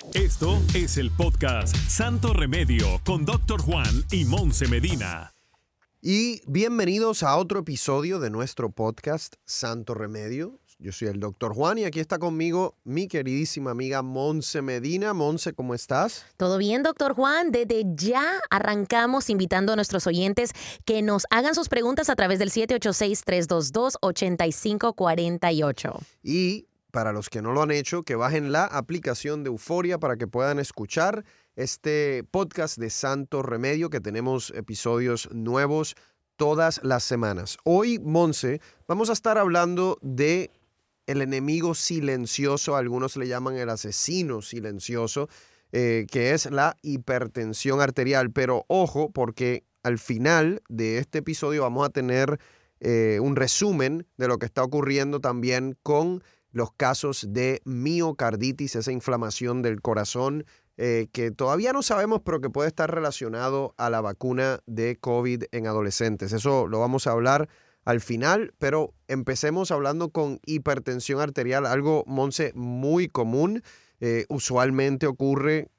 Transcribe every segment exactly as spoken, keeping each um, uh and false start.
Esto es el podcast Santo Remedio con doctor Juan y Monse Medina. Y bienvenidos a otro episodio de nuestro podcast Santo Remedio. Yo soy el doctor Juan y aquí está conmigo mi queridísima amiga Monse Medina. Monse, ¿cómo estás? Todo bien, doctor Juan. Desde ya arrancamos invitando a nuestros oyentes que nos hagan sus preguntas a través del siete ocho seis, tres dos dos, ocho cinco cuatro ocho. Y para los que no lo han hecho, que bajen la aplicación de Euforia para que puedan escuchar este podcast de Santo Remedio, que tenemos episodios nuevos todas las semanas. Hoy, Monse, vamos a estar hablando de el enemigo silencioso, algunos le llaman el asesino silencioso, eh, que es la hipertensión arterial. Pero ojo, porque al final de este episodio vamos a tener eh, un resumen de lo que está ocurriendo también con los casos de miocarditis, esa inflamación del corazón eh, que todavía no sabemos, pero que puede estar relacionado a la vacuna de COVID en adolescentes. Eso lo vamos a hablar al final, pero empecemos hablando con hipertensión arterial, algo, Monse, muy común. Eh, usualmente ocurre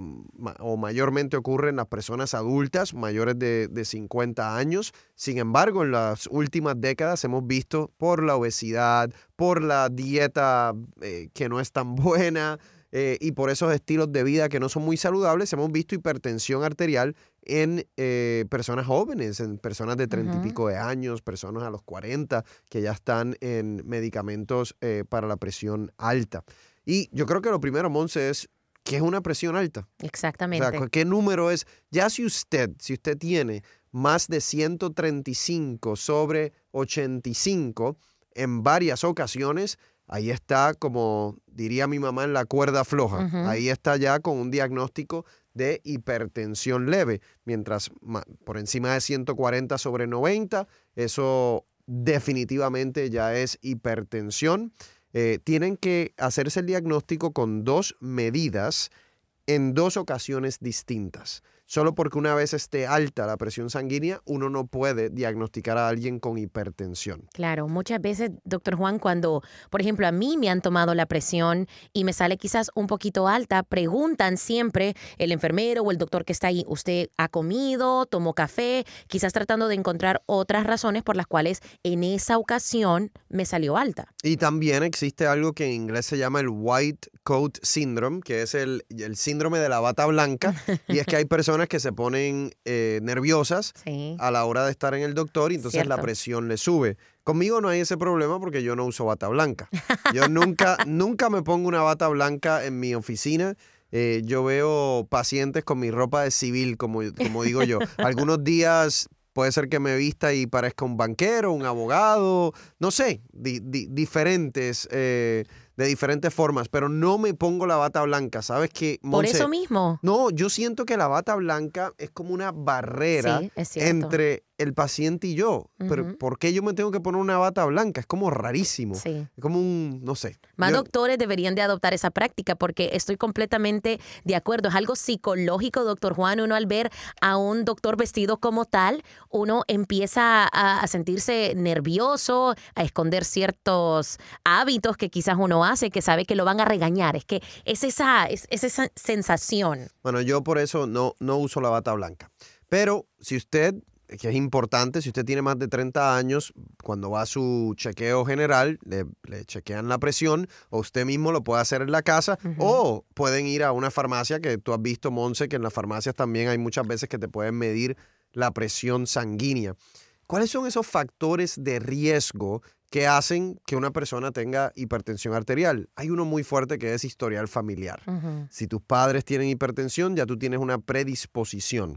o mayormente ocurre en las personas adultas mayores de, de cincuenta años. Sin embargo, en las últimas décadas hemos visto por la obesidad, por la dieta eh, que no es tan buena eh, y por esos estilos de vida que no son muy saludables, hemos visto hipertensión arterial en eh, personas jóvenes, en personas de treinta uh-huh. y pico de años, personas a los cuarenta que ya están en medicamentos eh, para la presión alta. Y yo creo que lo primero, Monse, es ¿qué es una presión alta? Exactamente. O sea, ¿qué número es? Ya si usted, si usted tiene más de ciento treinta y cinco sobre ochenta y cinco en varias ocasiones, ahí está, como diría mi mamá, en la cuerda floja. Uh-huh. Ahí está ya con un diagnóstico de hipertensión leve. Mientras por encima de ciento cuarenta sobre noventa, eso definitivamente ya es hipertensión. Eh, tienen que hacerse el diagnóstico con dos medidas en dos ocasiones distintas. Solo porque una vez esté alta la presión sanguínea, uno no puede diagnosticar a alguien con hipertensión. Claro, muchas veces, doctor Juan, cuando, por ejemplo, a mí me han tomado la presión y me sale quizás un poquito alta, preguntan siempre el enfermero o el doctor que está ahí, ¿usted ha comido, tomó café? Quizás tratando de encontrar otras razones por las cuales en esa ocasión me salió alta. Y también existe algo que en inglés se llama el white coat syndrome, que es el, el síndrome de la bata blanca, y es que hay personas que se ponen eh, nerviosas sí. a la hora de estar en el doctor y entonces Cierto. La presión le sube. Conmigo no hay ese problema porque yo no uso bata blanca. Yo nunca, nunca me pongo una bata blanca en mi oficina. Eh, yo veo pacientes con mi ropa de civil, como, como digo yo. Algunos días puede ser que me vista y parezca un banquero, un abogado, no sé, di, di, diferentes... Eh, de diferentes formas, pero no me pongo la bata blanca, ¿sabes qué, Monse? ¿Por eso mismo? No, yo siento que la bata blanca es como una barrera sí, entre el paciente y yo. Uh-huh. Pero ¿por qué yo me tengo que poner una bata blanca? Es como rarísimo. Sí. Es como un, no sé. Más yo... doctores deberían de adoptar esa práctica porque estoy completamente de acuerdo. Es algo psicológico, doctor Juan. Uno al ver a un doctor vestido como tal, uno empieza a, a sentirse nervioso, a esconder ciertos hábitos que quizás uno hace, que sabe que lo van a regañar. Es que es esa, es, es esa sensación. Bueno, yo por eso no, no uso la bata blanca. Pero si usted, que es importante, si usted tiene más de treinta años, cuando va a su chequeo general, le, le chequean la presión, o usted mismo lo puede hacer en la casa, uh-huh. o pueden ir a una farmacia, que tú has visto, Monse, que en las farmacias también hay muchas veces que te pueden medir la presión sanguínea. ¿Cuáles son esos factores de riesgo que hacen que una persona tenga hipertensión arterial? Hay uno muy fuerte que es historial familiar. Uh-huh. Si tus padres tienen hipertensión, ya tú tienes una predisposición.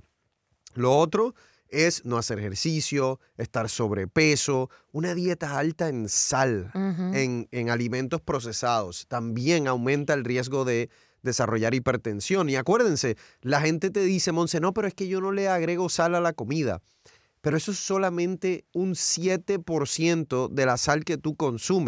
Lo otro es no hacer ejercicio, estar sobrepeso, una dieta alta en sal, uh-huh. en, en alimentos procesados. También aumenta el riesgo de desarrollar hipertensión. Y acuérdense, la gente te dice, Monse, no, pero es que yo no le agrego sal a la comida. Pero eso es solamente un siete por ciento de la sal que tú consumes.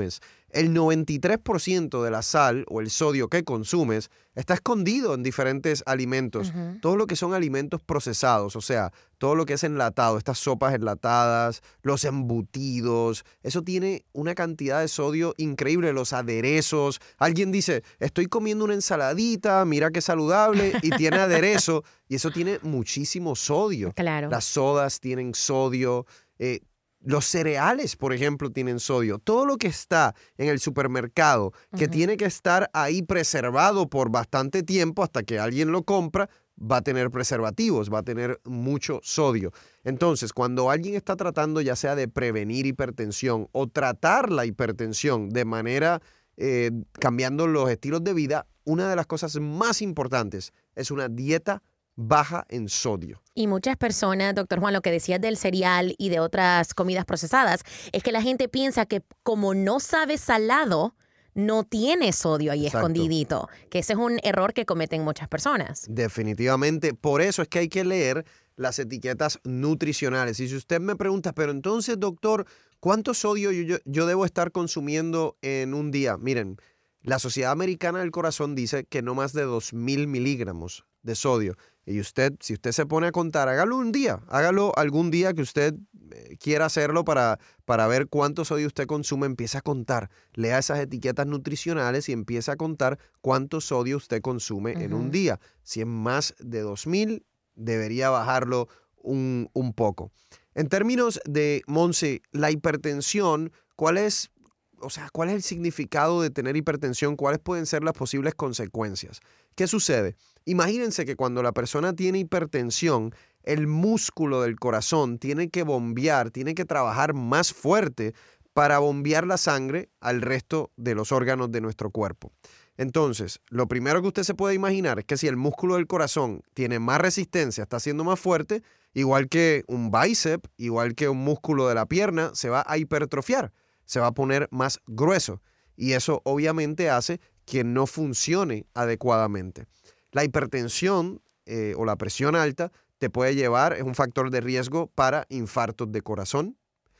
El noventa y tres por ciento de la sal o el sodio que consumes está escondido en diferentes alimentos. Ujú. Todo lo que son alimentos procesados, o sea, todo lo que es enlatado, estas sopas enlatadas, los embutidos, eso tiene una cantidad de sodio increíble, los aderezos. Alguien dice, estoy comiendo una ensaladita, mira qué saludable, y tiene aderezo, y eso tiene muchísimo sodio. Claro. Las sodas tienen sodio, eh, los cereales, por ejemplo, tienen sodio. Todo lo que está en el supermercado, que Ujú. tiene que estar ahí preservado por bastante tiempo hasta que alguien lo compra, va a tener preservativos, va a tener mucho sodio. Entonces, cuando alguien está tratando ya sea de prevenir hipertensión o tratar la hipertensión de manera eh, cambiando los estilos de vida, una de las cosas más importantes es una dieta baja en sodio. Y muchas personas, doctor Juan, lo que decías del cereal y de otras comidas procesadas, es que la gente piensa que como no sabe salado, no tiene sodio ahí Exacto. escondidito, que ese es un error que cometen muchas personas. Definitivamente, por eso es que hay que leer las etiquetas nutricionales. Y si usted me pregunta, pero entonces, doctor, ¿cuánto sodio yo, yo, yo debo estar consumiendo en un día? Miren, la Sociedad Americana del Corazón dice que no más de dos mil miligramos de sodio. Y usted, si usted se pone a contar, hágalo un día, hágalo algún día que usted eh, quiera hacerlo para, para ver cuánto sodio usted consume, empieza a contar. Lea esas etiquetas nutricionales y empieza a contar cuánto sodio usted consume en un Ujú. día. Si es más de dos mil, debería bajarlo un, un poco. En términos de, Monse, la hipertensión, ¿cuál es, o sea, cuál es el significado de tener hipertensión? ¿Cuáles pueden ser las posibles consecuencias? ¿Qué sucede? Imagínense que cuando la persona tiene hipertensión, el músculo del corazón tiene que bombear, tiene que trabajar más fuerte para bombear la sangre al resto de los órganos de nuestro cuerpo. Entonces, lo primero que usted se puede imaginar es que si el músculo del corazón tiene más resistencia, está siendo más fuerte, igual que un bíceps, igual que un músculo de la pierna, se va a hipertrofiar, se va a poner más grueso. Y eso obviamente hace que no funcione adecuadamente. La hipertensión eh, o la presión alta te puede llevar, es un factor de riesgo para infartos de corazón,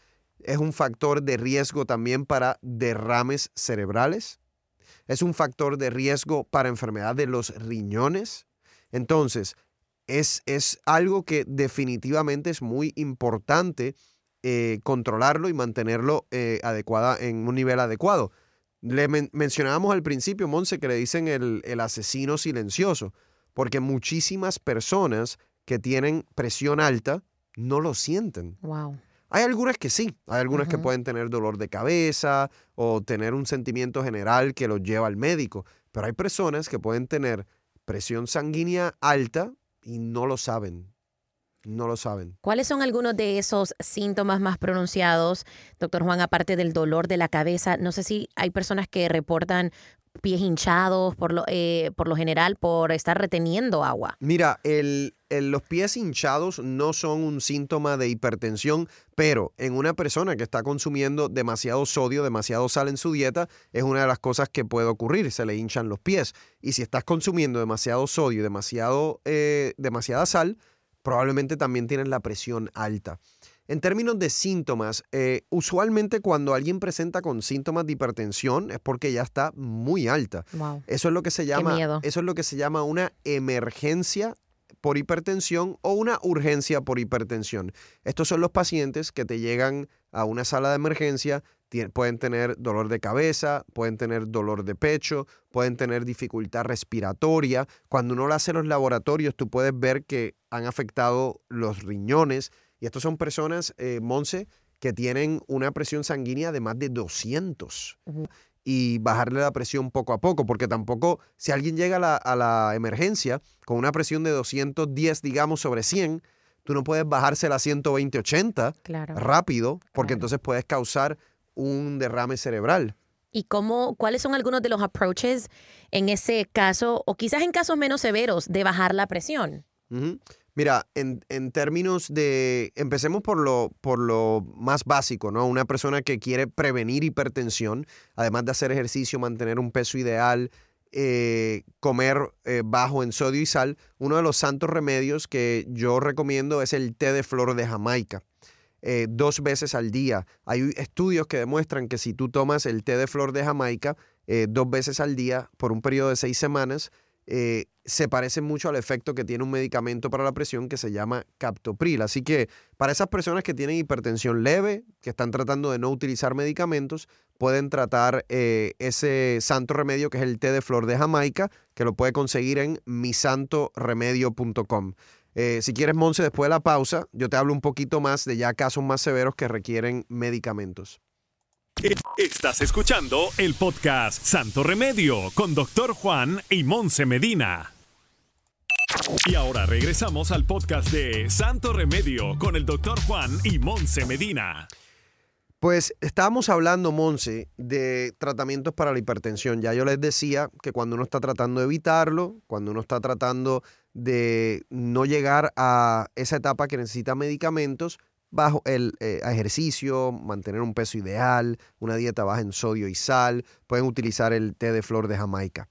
es un factor de riesgo también para derrames cerebrales, es un factor de riesgo para enfermedad de los riñones. Entonces, es, es algo que definitivamente es muy importante eh, controlarlo y mantenerlo eh, adecuada, en un nivel adecuado. Le men- mencionábamos al principio, Monse, que le dicen el, el asesino silencioso, porque muchísimas personas que tienen presión alta no lo sienten. Wow. Hay algunas que sí, hay algunas que Ujú. pueden tener dolor de cabeza o tener un sentimiento general que los lleva al médico, pero hay personas que pueden tener presión sanguínea alta y no lo saben, no lo saben. ¿Cuáles son algunos de esos síntomas más pronunciados, doctor Juan, aparte del dolor de la cabeza? No sé si hay personas que reportan pies hinchados por lo, eh, por lo general por estar reteniendo agua. Mira, el, el- los pies hinchados no son un síntoma de hipertensión, pero en una persona que está consumiendo demasiado sodio, demasiado sal en su dieta, es una de las cosas que puede ocurrir, se le hinchan los pies. Y si estás consumiendo demasiado sodio, demasiado, eh, demasiada sal, probablemente también tienes la presión alta. En términos de síntomas, eh, usualmente cuando alguien presenta con síntomas de hipertensión es porque ya está muy alta. Wow. Eso es lo que se Qué llama, miedo. eso es lo que se llama una emergencia por hipertensión o una urgencia por hipertensión. Estos son los pacientes que te llegan a una sala de emergencia, tien- pueden tener dolor de cabeza, pueden tener dolor de pecho, pueden tener dificultad respiratoria. Cuando uno le hace los laboratorios, tú puedes ver que han afectado los riñones. Y estos son personas, eh, Monse, que tienen una presión sanguínea de más de doscientos. Ujú. Y bajarle la presión poco a poco, porque tampoco, si alguien llega a la, a la emergencia con una presión de doscientos diez, digamos, sobre cien, tú no puedes bajársela a ciento veinte, ochenta Claro. rápido, porque Claro. entonces puedes causar un derrame cerebral. ¿Y cómo, cuáles son algunos de los approaches en ese caso, o quizás en casos menos severos, de bajar la presión? Ujú. Mira, en, en términos de, empecemos por lo, por lo más básico, ¿no? Una persona que quiere prevenir hipertensión, además de hacer ejercicio, mantener un peso ideal, eh, comer eh, bajo en sodio y sal, uno de los santos remedios que yo recomiendo es el té de flor de Jamaica. eh, dos veces al día. Hay estudios que demuestran que si tú tomas el té de flor de Jamaica eh, dos veces al día por un periodo de seis semanas, eh, se parece mucho al efecto que tiene un medicamento para la presión que se llama captopril. Así que para esas personas que tienen hipertensión leve, que están tratando de no utilizar medicamentos, pueden tratar eh, ese santo remedio que es el té de flor de Jamaica, que lo puede conseguir en mi santo remedio punto com. Eh, si quieres, Monse, después de la pausa, yo te hablo un poquito más de ya casos más severos que requieren medicamentos. Estás escuchando el podcast Santo Remedio con doctor Juan y Monse Medina. Y ahora regresamos al podcast de Santo Remedio con el doctor Juan y Monse Medina. Pues estábamos hablando, Monse, de tratamientos para la hipertensión. Ya yo les decía que cuando uno está tratando de evitarlo, cuando uno está tratando de no llegar a esa etapa que necesita medicamentos, bajo el eh, ejercicio, mantener un peso ideal, una dieta baja en sodio y sal, pueden utilizar el té de flor de Jamaica.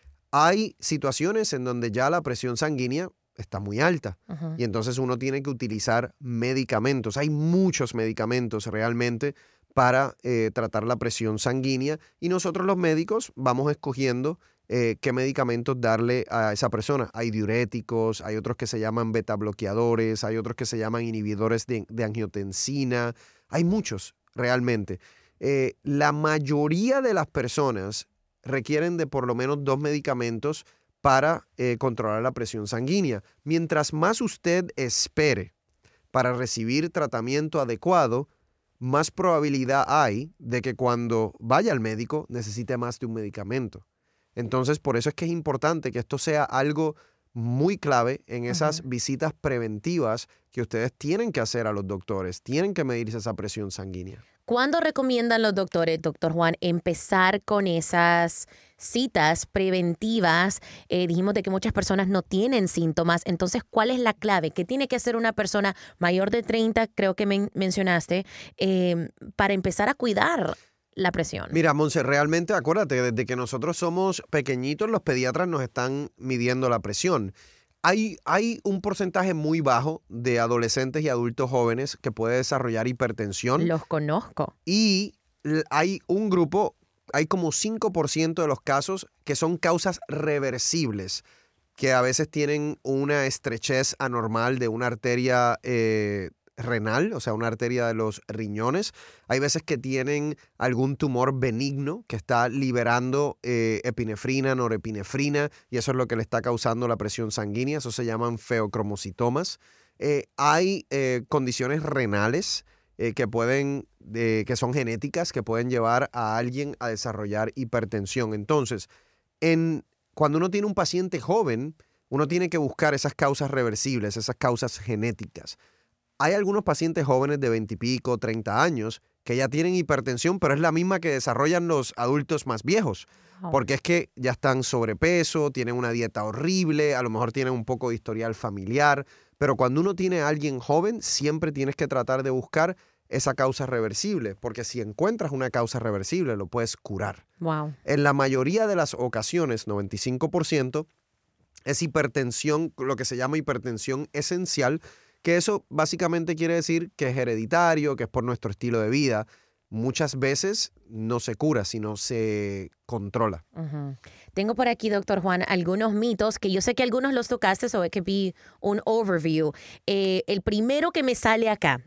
Hay situaciones en donde ya la presión sanguínea está muy alta uh-huh. y entonces uno tiene que utilizar medicamentos. Hay muchos medicamentos realmente para eh, tratar la presión sanguínea y nosotros los médicos vamos escogiendo eh, qué medicamentos darle a esa persona. Hay diuréticos, hay otros que se llaman betabloqueadores, hay otros que se llaman inhibidores de, de angiotensina. Hay muchos realmente. Eh, la mayoría de las personas requieren de por lo menos dos medicamentos para eh, controlar la presión sanguínea. Mientras más usted espere para recibir tratamiento adecuado, más probabilidad hay de que cuando vaya al médico necesite más de un medicamento. Entonces, por eso es que es importante que esto sea algo muy clave en esas uh-huh. visitas preventivas que ustedes tienen que hacer a los doctores. Tienen que medirse esa presión sanguínea. ¿Cuándo recomiendan los doctores, doctor Juan, empezar con esas citas preventivas? Eh, dijimos de que muchas personas no tienen síntomas. Entonces, ¿cuál es la clave? ¿Qué tiene que hacer una persona mayor de treinta, creo que men- mencionaste, eh, para empezar a cuidar la presión? Mira, Monse, realmente acuérdate, desde que nosotros somos pequeñitos, los pediatras nos están midiendo la presión. Hay, hay un porcentaje muy bajo de adolescentes y adultos jóvenes que puede desarrollar hipertensión. Los conozco. Y hay un grupo, hay como cinco por ciento de los casos que son causas reversibles, que a veces tienen una estrechez anormal de una arteria eh, renal, o sea, una arteria de los riñones. Hay veces que tienen algún tumor benigno que está liberando eh, epinefrina, norepinefrina, y eso es lo que le está causando la presión sanguínea. Eso se llaman feocromocitomas. Eh, hay eh, condiciones renales eh, que pueden, eh, que son genéticas, que pueden llevar a alguien a desarrollar hipertensión. Entonces, en, cuando uno tiene un paciente joven, uno tiene que buscar esas causas reversibles, esas causas genéticas. Hay algunos pacientes jóvenes de veinte y pico, treinta años, que ya tienen hipertensión, pero es la misma que desarrollan los adultos más viejos. Oh. Porque es que ya están sobrepeso, tienen una dieta horrible, a lo mejor tienen un poco de historial familiar. Pero cuando uno tiene a alguien joven, siempre tienes que tratar de buscar esa causa reversible. Porque si encuentras una causa reversible, lo puedes curar. Wow. En la mayoría de las ocasiones, noventa y cinco por ciento, es hipertensión, lo que se llama hipertensión esencial, que eso básicamente quiere decir que es hereditario, que es por nuestro estilo de vida. Muchas veces no se cura, sino se controla. Uh-huh. Tengo por aquí, doctor Juan, algunos mitos que yo sé que algunos los tocaste, so it could be un overview. Eh, el primero que me sale acá,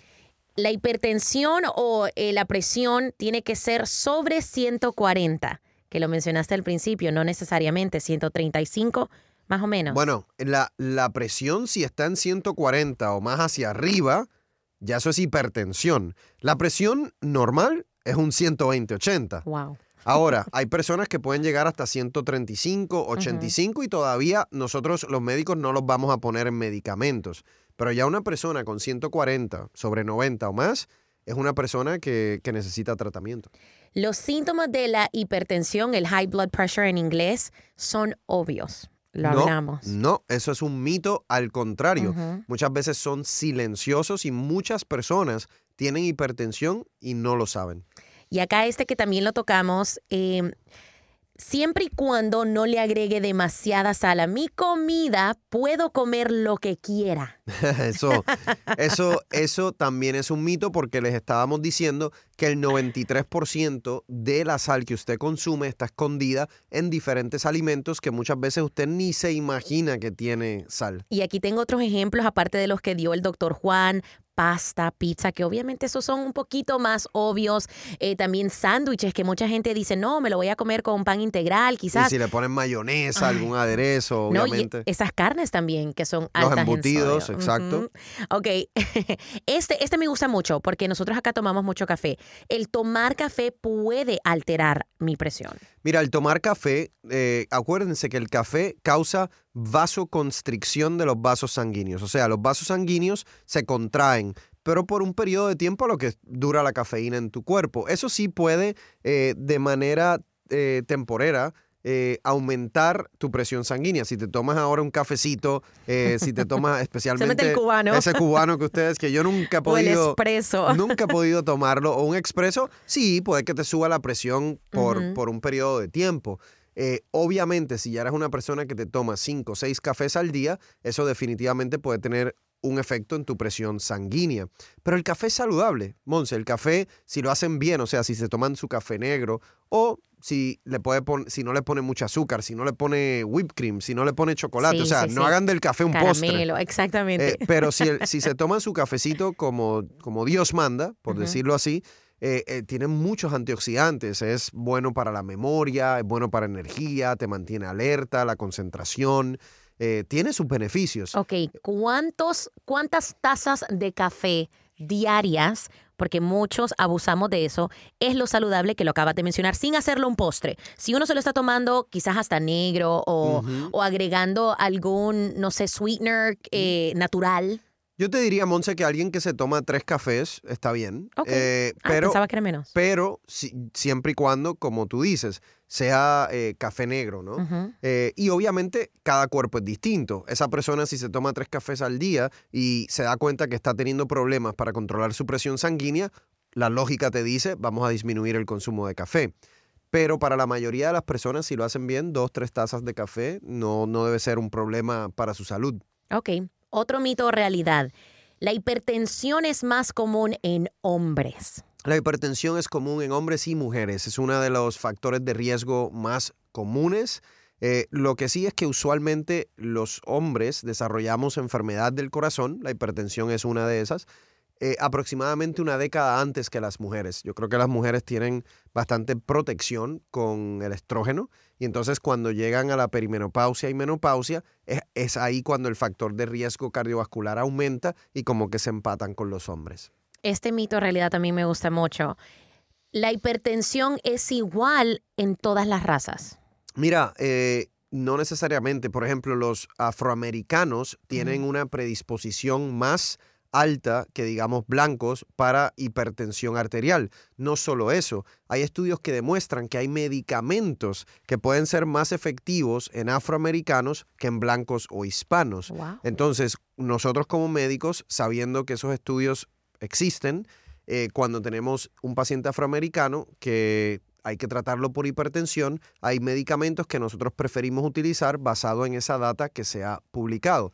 la hipertensión o eh, la presión tiene que ser sobre ciento cuarenta, que lo mencionaste al principio, no necesariamente ciento treinta y cinco. Más o menos. Bueno, la, la presión si está en ciento cuarenta o más hacia arriba, ya eso es hipertensión. La presión normal es un ciento veinte ochenta. Wow. Ahora, hay personas que pueden llegar hasta ciento treinta y cinco, ochenta y cinco uh-huh. y todavía nosotros los médicos no los vamos a poner en medicamentos. Pero ya una persona con ciento cuarenta, sobre noventa o más, es una persona que, que necesita tratamiento. Los síntomas de la hipertensión, el high blood pressure en inglés, son obvios. Lo no, hablamos. No, eso es un mito, al contrario. Uh-huh. Muchas veces son silenciosos y muchas personas tienen hipertensión y no lo saben. Y acá este que también lo tocamos, eh, Siempre y cuando no le agregue demasiada sal a mi comida, puedo comer lo que quiera. Eso, eso, eso también es un mito porque les estábamos diciendo que el noventa y tres por ciento de la sal que usted consume está escondida en diferentes alimentos que muchas veces usted ni se imagina que tiene sal. Y aquí tengo otros ejemplos, aparte de los que dio el doctor Juan. Pasta, pizza, que obviamente esos son un poquito más obvios. Eh, también sándwiches, que mucha gente dice, no, me lo voy a comer con pan integral, quizás. Y si le ponen mayonesa, Ay, algún aderezo, no, obviamente. Y esas carnes también, que son Los altas embutidos, en sodio. exacto. Uh-huh. Ok, este, este me gusta mucho porque nosotros acá tomamos mucho café. El tomar café puede alterar mi presión. Mira, al tomar café, eh, acuérdense que el café causa vasoconstricción de los vasos sanguíneos. O sea, los vasos sanguíneos se contraen, pero por un periodo de tiempo a lo que dura la cafeína en tu cuerpo. Eso sí puede, eh, de manera eh, temporera, eh, aumentar tu presión sanguínea. Si te tomas ahora un cafecito, eh, si te tomas especialmente... Se mete el cubano. Ese cubano que ustedes, que yo nunca he O el podido... expreso. Nunca he podido tomarlo. O un expreso, sí, puede que te suba la presión por, Ujú. por un periodo de tiempo. Eh, obviamente, si ya eres una persona que te toma cinco o seis cafés al día, eso definitivamente puede tener un efecto en tu presión sanguínea. Pero el café es saludable, Monse. El café, si lo hacen bien, o sea, si se toman su café negro o si, le puede pon- si no le pone mucho azúcar, si no le pone whipped cream, si no le pone chocolate. Sí, o sea, sí, no sí. hagan del café un postre. Caramelo, exactamente. Eh, pero si, el- si se toman su cafecito como, como Dios manda, por Ujú. decirlo así, eh, eh, tiene muchos antioxidantes. Es bueno para la memoria, es bueno para energía, te mantiene alerta, la concentración. Eh, tiene sus beneficios. Ok, ¿cuántos, ¿cuántas tazas de café diarias, porque muchos abusamos de eso, es lo saludable que lo acabas de mencionar, sin hacerlo un postre? Si uno se lo está tomando quizás hasta negro o, Ujú. o agregando algún, no sé, sweetener eh, natural. Yo te diría, Monse, que alguien que se toma tres cafés está bien. Ok. Eh, Ah, pero pensaba que era menos. pero si- siempre y cuando, como tú dices, sea eh, café negro, ¿no? Ujú. Eh, y obviamente cada cuerpo es distinto. Esa persona si se toma tres cafés al día y se da cuenta que está teniendo problemas para controlar su presión sanguínea, la lógica te dice, vamos a disminuir el consumo de café. Pero para la mayoría de las personas, si lo hacen bien, dos, tres tazas de café no, no debe ser un problema para su salud. Ok, otro mito o realidad. La hipertensión es más común en hombres. La hipertensión es común en hombres y mujeres. Es uno de los factores de riesgo más comunes. Eh, lo que sí es que usualmente los hombres desarrollamos enfermedad del corazón. La hipertensión es una de esas. eh, aproximadamente una década antes que las mujeres. Yo creo que las mujeres tienen bastante protección con el estrógeno y entonces cuando llegan a la perimenopausia y menopausia es, es ahí cuando el factor de riesgo cardiovascular aumenta y como que se empatan con los hombres. Este mito en realidad también me gusta mucho. La hipertensión es igual en todas las razas. Mira, eh, no necesariamente. Por ejemplo, los afroamericanos tienen una predisposición más alta que, digamos, blancos para hipertensión arterial. No solo eso, hay estudios que demuestran que hay medicamentos que pueden ser más efectivos en afroamericanos que en blancos o hispanos. Wow. Entonces, nosotros como médicos, sabiendo que esos estudios existen, eh, cuando tenemos un paciente afroamericano que hay que tratarlo por hipertensión, hay medicamentos que nosotros preferimos utilizar basado en esa data que se ha publicado.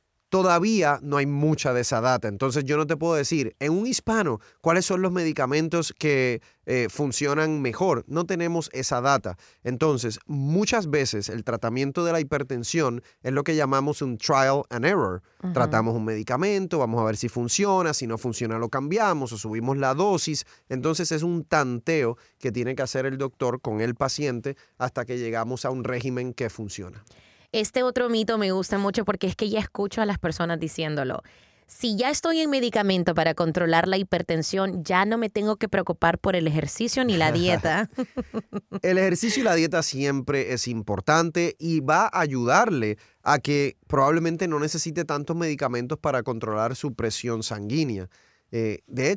Todavía no hay mucha de esa data, entonces yo no te puedo decir, en un hispano, ¿cuáles son los medicamentos que eh, funcionan mejor? No tenemos esa data. Entonces, muchas veces el tratamiento de la hipertensión es lo que llamamos un trial and error. Ujú. Tratamos un medicamento, vamos a ver si funciona, si no funciona lo cambiamos o subimos la dosis. Entonces es un tanteo que tiene que hacer el doctor con el paciente hasta que llegamos a un régimen que funciona. Este otro mito me gusta mucho porque es que ya escucho a las personas diciéndolo. Si ya estoy en medicamento para controlar la hipertensión, ya no me tengo que preocupar por el ejercicio ni la dieta. El ejercicio y la dieta siempre es importante y va a ayudarle a que probablemente no necesite tantos medicamentos para controlar su presión sanguínea. Eh, de hecho,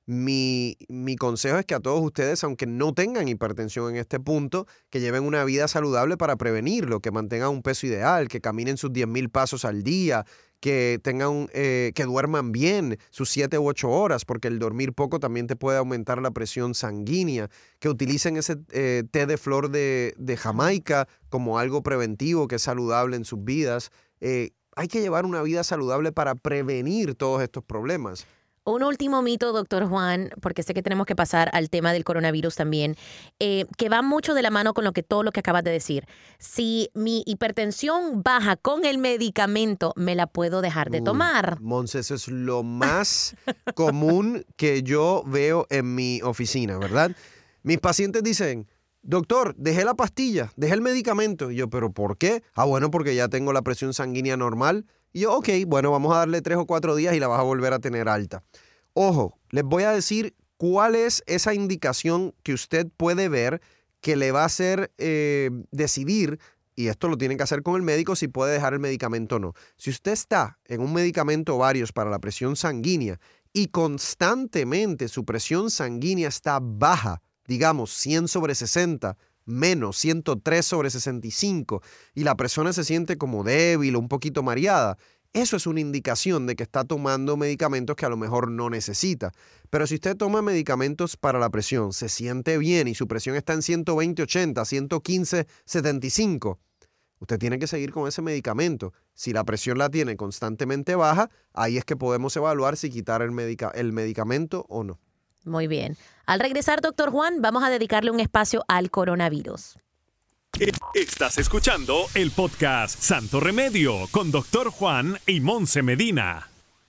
Mi, mi consejo es que a todos ustedes, aunque no tengan hipertensión en este punto, que lleven una vida saludable para prevenirlo, que mantengan un peso ideal, que caminen sus diez mil pasos al día, que tengan, eh, que duerman bien sus siete u ocho horas, porque el dormir poco también te puede aumentar la presión sanguínea, que utilicen ese eh, té de flor de, de Jamaica como algo preventivo que es saludable en sus vidas. Eh, hay que llevar una vida saludable para prevenir todos estos problemas. Un último mito, doctor Juan, porque sé que tenemos que pasar al tema del coronavirus también, eh, que va mucho de la mano con lo que todo lo que acabas de decir. Si mi hipertensión baja con el medicamento, ¿me la puedo dejar de tomar? Uy, Monse, eso es lo más común que yo veo en mi oficina, ¿verdad? Mis pacientes dicen, doctor, dejé la pastilla, dejé el medicamento. Y yo, ¿pero por qué? Ah, bueno, porque ya tengo la presión sanguínea normal. Y yo, ok, bueno, vamos a darle tres o cuatro días y la vas a volver a tener alta. Ojo, les voy a decir cuál es esa indicación que usted puede ver que le va a hacer eh, decidir, y esto lo tienen que hacer con el médico, si puede dejar el medicamento o no. Si usted está en un medicamento o varios para la presión sanguínea y constantemente su presión sanguínea está baja, digamos cien sobre sesenta, menos ciento tres sobre sesenta y cinco, y la persona se siente como débil o un poquito mareada, eso es una indicación de que está tomando medicamentos que a lo mejor no necesita. Pero si usted toma medicamentos para la presión, se siente bien y su presión está en ciento veinte ochenta, ciento quince setenta y cinco, usted tiene que seguir con ese medicamento. Si la presión la tiene constantemente baja, ahí es que podemos evaluar si quitar el, medica- el medicamento o no. Muy bien. Al regresar, doctor Juan, vamos a dedicarle un espacio al coronavirus. Estás escuchando el podcast Santo Remedio con doctor Juan y Monse Medina.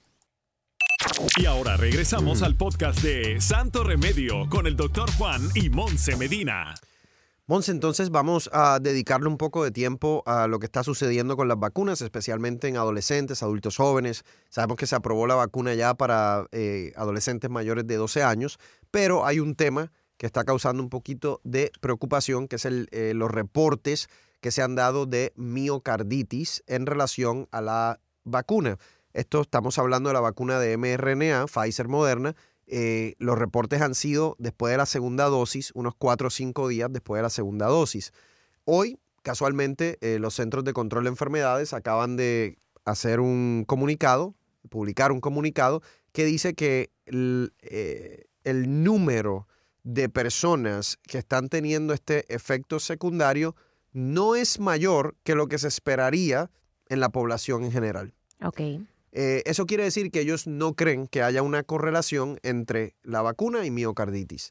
Y ahora regresamos al podcast de Santo Remedio con el doctor Juan y Monse Medina. Monse, entonces vamos a dedicarle un poco de tiempo a lo que está sucediendo con las vacunas, especialmente en adolescentes, adultos jóvenes. Sabemos que se aprobó la vacuna ya para eh, adolescentes mayores de doce años, pero hay un tema que está causando un poquito de preocupación, que es el, eh, los reportes que se han dado de miocarditis en relación a la vacuna. Esto estamos hablando de la vacuna de eme erre ene a, Pfizer Moderna. Eh, los reportes han sido después de la segunda dosis, unos cuatro o cinco días después de la segunda dosis. Hoy, casualmente, eh, los Centros de Control de Enfermedades acaban de hacer un comunicado, publicar un comunicado que dice que el, eh, el número de personas que están teniendo este efecto secundario no es mayor que lo que se esperaría en la población en general. Ok. Eh, eso quiere decir que ellos no creen que haya una correlación entre la vacuna y miocarditis.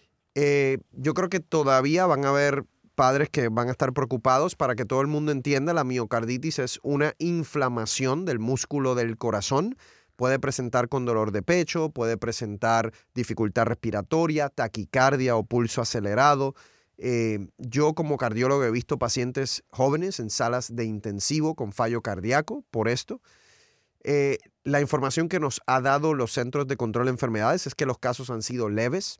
Eh, yo creo que todavía van a haber padres que van a estar preocupados. Para que todo el mundo entienda, la miocarditis es una inflamación del músculo del corazón. Puede presentar con dolor de pecho, puede presentar dificultad respiratoria, taquicardia o pulso acelerado. Eh, yo como cardiólogo he visto pacientes jóvenes en salas de intensivo con fallo cardíaco por esto. Eh, la información que nos ha dado los Centros de Control de Enfermedades es que los casos han sido leves.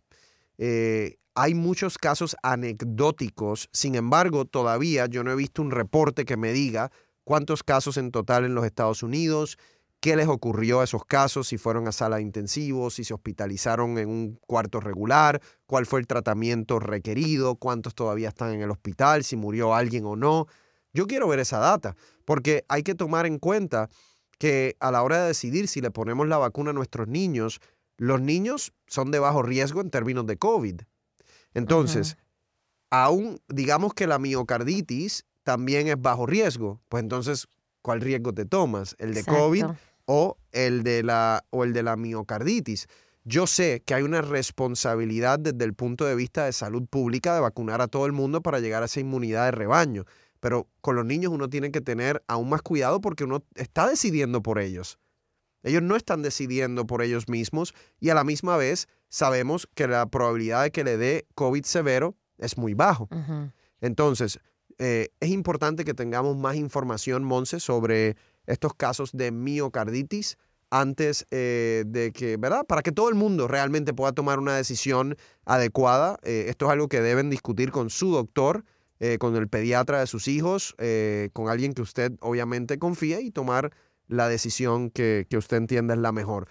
Eh, hay muchos casos anecdóticos, sin embargo, todavía yo no he visto un reporte que me diga cuántos casos en total en los Estados Unidos, qué les ocurrió a esos casos, si fueron a sala de intensivos, si se hospitalizaron en un cuarto regular, cuál fue el tratamiento requerido, cuántos todavía están en el hospital, si murió alguien o no. Yo quiero ver esa data, porque hay que tomar en cuenta que a la hora de decidir si le ponemos la vacuna a nuestros niños, los niños son de bajo riesgo en términos de COVID. Entonces, uh-huh. aún digamos que la miocarditis también es bajo riesgo, pues entonces, ¿cuál riesgo te tomas? ¿El de Exacto. COVID o el de la, o el de la miocarditis? Yo sé que hay una responsabilidad desde el punto de vista de salud pública de vacunar a todo el mundo para llegar a esa inmunidad de rebaño. Pero con los niños uno tiene que tener aún más cuidado porque uno está decidiendo por ellos. Ellos no están decidiendo por ellos mismos y a la misma vez sabemos que la probabilidad de que le dé COVID severo es muy bajo. Uh-huh. Entonces, eh, es importante que tengamos más información, Monse, sobre estos casos de miocarditis antes eh, de que, ¿verdad? Para que todo el mundo realmente pueda tomar una decisión adecuada. Eh, esto es algo que deben discutir con su doctor, Eh, con el pediatra de sus hijos, eh, con alguien que usted obviamente confíe y tomar la decisión que, que usted entienda es la mejor.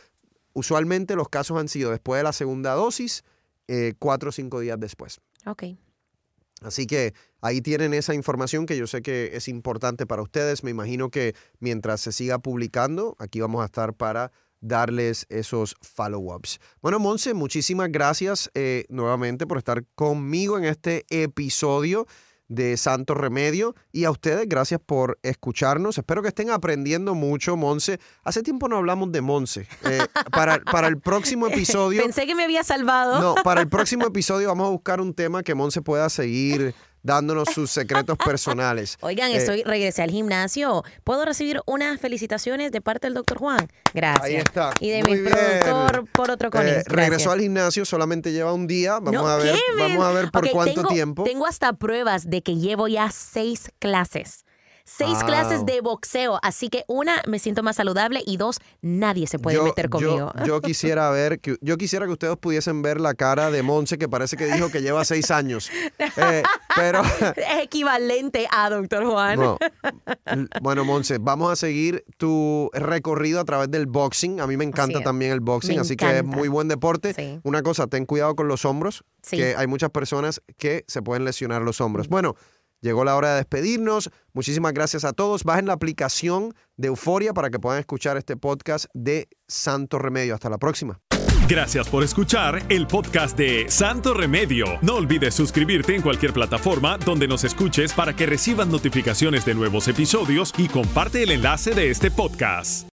usualmente los casos han sido después de la segunda dosis, eh, cuatro o cinco días después. Ok. Así que ahí tienen esa información que yo sé que es importante para ustedes. Me imagino que mientras se siga publicando, aquí vamos a estar para darles esos follow-ups. Bueno, Monse, muchísimas gracias eh, nuevamente por estar conmigo en este episodio de Santo Remedio, y a ustedes gracias por escucharnos. Espero que estén aprendiendo mucho, Monse. Hace tiempo no hablamos de Monse. Eh, para, para el próximo episodio... Pensé que me había salvado. No, para el próximo episodio vamos a buscar un tema que Monse pueda seguir dándonos sus secretos personales. Oigan, Eh, estoy, regresé al gimnasio. ¿Puedo recibir unas felicitaciones de parte del doctor Juan? Gracias. Ahí está. Y de Muy mi bien. productor por otro conis. Eh, regresó al gimnasio, solamente lleva un día. Vamos No, a ver, Kevin. vamos a ver por Ok, cuánto tengo, tiempo. Tengo hasta pruebas de que llevo ya seis clases. Seis Wow. clases de boxeo. Así que una, me siento más saludable, y dos, nadie se puede yo, meter conmigo. Yo, yo quisiera ver, que, yo quisiera que ustedes pudiesen ver la cara de Monse, que parece que dijo que lleva seis años. Eh, pero Es equivalente a doctor Juan. no. Bueno, Monse, vamos a seguir tu recorrido a través del boxing. A mí me encanta Así es. también el boxing, Me así que es encanta. muy buen deporte. Sí. Una cosa, ten cuidado con los hombros, Sí. que hay muchas personas que se pueden lesionar los hombros. Bueno, llegó la hora de despedirnos. Muchísimas gracias a todos. Bajen la aplicación de Euforia para que puedan escuchar este podcast de Santo Remedio. Hasta la próxima. Gracias por escuchar el podcast de Santo Remedio. No olvides suscribirte en cualquier plataforma donde nos escuches para que recibas notificaciones de nuevos episodios, y comparte el enlace de este podcast.